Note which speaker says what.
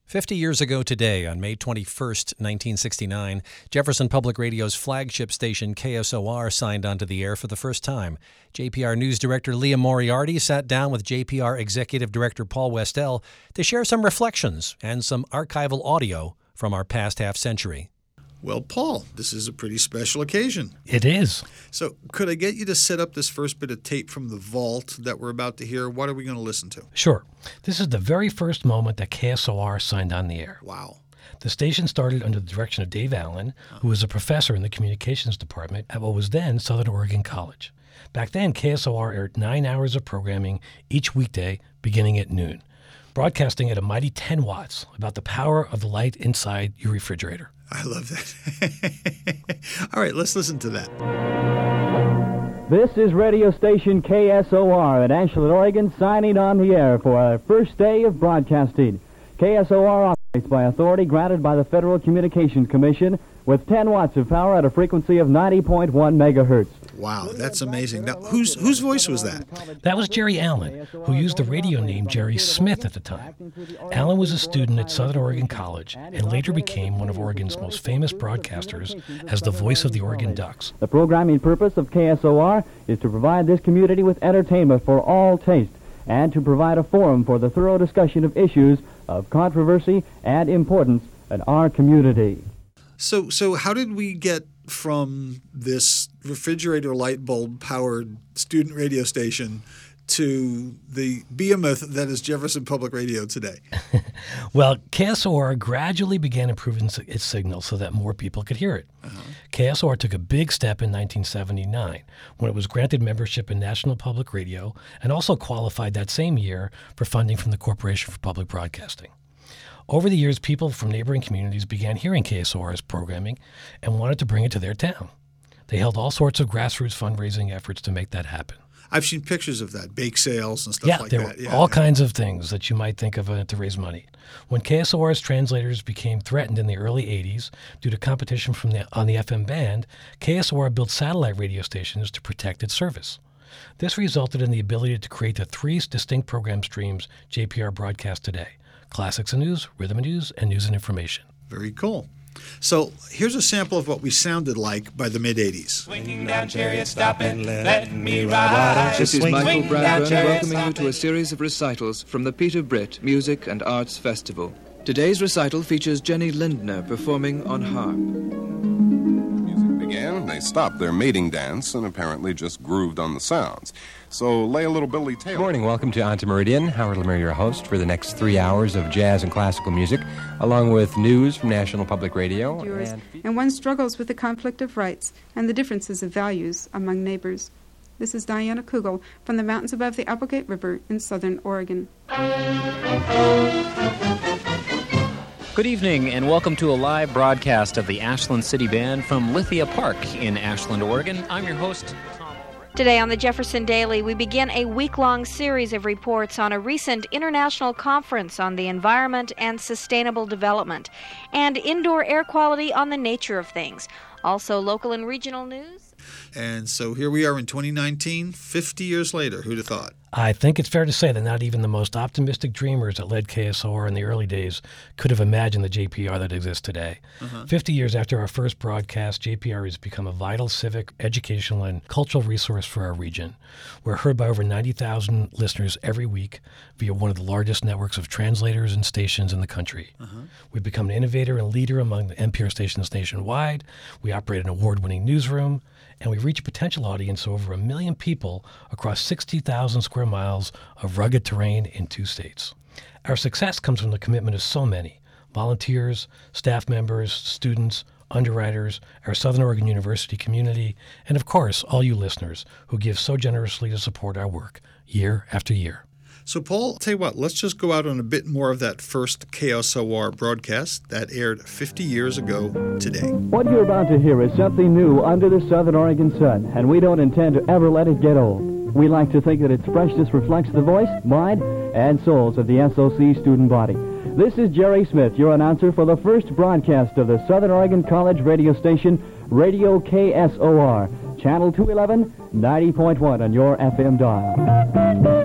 Speaker 1: 50 years ago today, on May 21st, 1969, Jefferson Public Radio's flagship station KSOR signed onto the air for the first time. JPR News Director Leah Moriarty sat down with JPR Executive Director Paul Westell to share some reflections and some archival audio from our past half-century.
Speaker 2: Well, Paul, this is a pretty special occasion.
Speaker 3: It is.
Speaker 2: So could I get you to set up this first bit of tape from the vault that we're about to hear? What are we going to listen to?
Speaker 3: Sure. This is the very first moment that KSOR signed on the air.
Speaker 2: Wow.
Speaker 3: The station started under the direction of Dave Allen, who was a professor in the communications department at what was then Southern Oregon College. Back then, KSOR aired 9 hours of programming each weekday beginning at noon, broadcasting at a mighty 10 watts, about the power of the light inside your refrigerator.
Speaker 2: I love that. All right, let's listen to that.
Speaker 4: This is radio station KSOR at Ashland, Oregon, signing on the air for our first day of broadcasting. KSOR operates by authority granted by the Federal Communications Commission with 10 watts of power at a frequency of 90.1 megahertz.
Speaker 2: Wow, that's amazing. Now, whose voice was that?
Speaker 3: That was Jerry Allen, who used the radio name Jerry Smith at the time. Allen was a student at Southern Oregon College and later became one of Oregon's most famous broadcasters as the voice of the Oregon Ducks.
Speaker 4: The programming purpose of KSOR is to provide this community with entertainment for all tastes and to provide a forum for the thorough discussion of issues of controversy and importance in our community.
Speaker 2: So how did we get from this refrigerator light bulb powered student radio station to the behemoth that is Jefferson Public Radio today?
Speaker 3: Well, KSOR gradually began improving its signal so that more people could hear it. KSOR took a big step in 1979 when it was granted membership in National Public Radio and also qualified that same year for funding from the Corporation for Public Broadcasting. Over the years, people from neighboring communities began hearing KSOR's programming and wanted to bring it to their town. They held all sorts of grassroots fundraising efforts to make that happen.
Speaker 2: I've seen pictures of that, bake sales and stuff like that.
Speaker 3: There were all kinds of things that you might think of to raise money. When KSOR's translators became threatened in the early 80s due to competition on the FM band, KSOR built satellite radio stations to protect its service. This resulted in the ability to create the 3 distinct program streams JPR broadcasts today: Classics and News, Rhythm and News, and News and Information.
Speaker 2: Very cool. So here's a sample of what we sounded like by the mid-'80s.
Speaker 5: Swinging down chariot, stop and let me ride.
Speaker 6: This is Michael Bradburn welcoming you to a series of recitals from the Peter Britt Music and Arts Festival. Today's recital features Jenny Lindner performing on harp.
Speaker 7: They stopped their mating dance and apparently just grooved on the sounds. So lay a little Billy Taylor.
Speaker 8: Good morning. Welcome to On to Meridian. Howard Lemire, your host, for the next 3 hours of jazz and classical music, along with news from National Public Radio.
Speaker 9: And one struggles with the conflict of rights and the differences of values among neighbors. This is Diana Kugel from the mountains above the Applegate River in southern Oregon.
Speaker 10: Good evening, and welcome to a live broadcast of the Ashland City Band from Lithia Park in Ashland, Oregon. I'm your host, Tom Ulrich.
Speaker 11: Today on the Jefferson Daily, we begin a week-long series of reports on a recent international conference on the environment and sustainable development, and indoor air quality on the nature of things. Also, local and regional news.
Speaker 2: And so here we are in 2019, 50 years later. Who'd have thought?
Speaker 3: I think it's fair to say that not even the most optimistic dreamers that led KSOR in the early days could have imagined the JPR that exists today. 50 years after our first broadcast, JPR has become a vital civic, educational, and cultural resource for our region. We're heard by over 90,000 listeners every week via one of the largest networks of translators and stations in the country. We've become an innovator and leader among the NPR stations nationwide. We operate an award-winning newsroom, and we reach a potential audience of over 1 million people across 60,000 square miles of rugged terrain in 2 states. Our success comes from the commitment of so many: volunteers, staff members, students, underwriters, our Southern Oregon University community, and of course, all you listeners who give so generously to support our work year after year.
Speaker 2: So, Paul, tell you what, let's just go out on a bit more of that first KSOR broadcast that aired 50 years ago today.
Speaker 4: What you're about to hear is something new under the Southern Oregon sun, and we don't intend to ever let it get old. We like to think that its freshness reflects the voice, mind, and souls of the SOC student body. This is Jerry Smith, your announcer for the first broadcast of the Southern Oregon College radio station, Radio KSOR, Channel 211, 90.1 on your FM dial.